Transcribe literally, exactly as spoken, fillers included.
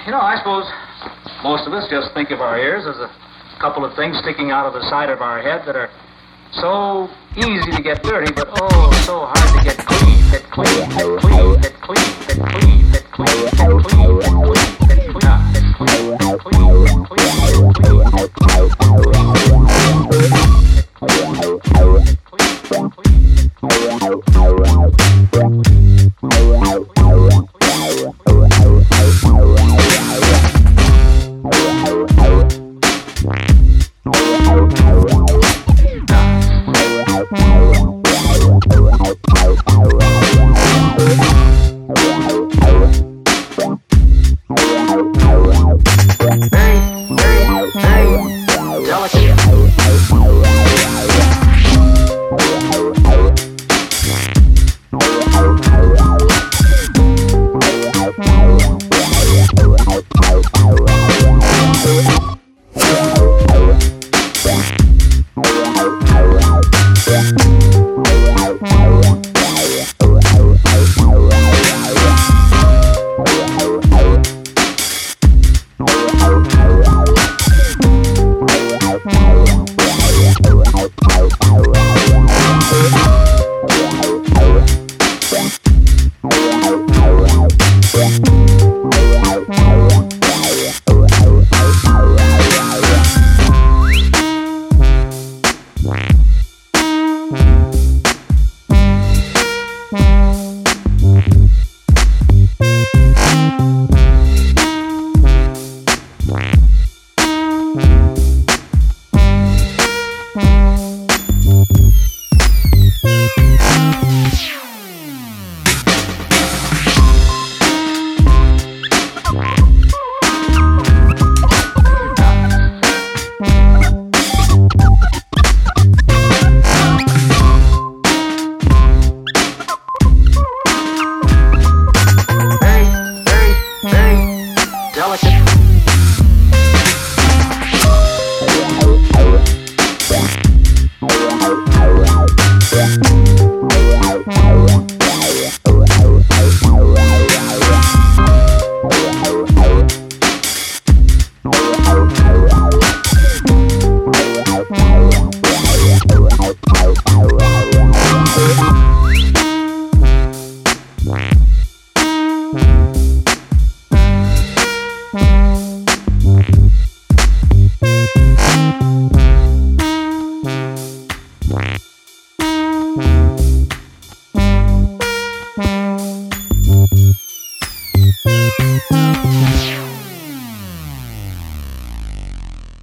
you know, I suppose most of us just think of our ears as a couple of things sticking out of the side of our head that are so easy to get dirty, but oh, so hard to get clean, get clean, get clean, get clean, get clean, get clean, get clean, get clean, get clean, get clean, get clean, get clean, get clean, get delicate.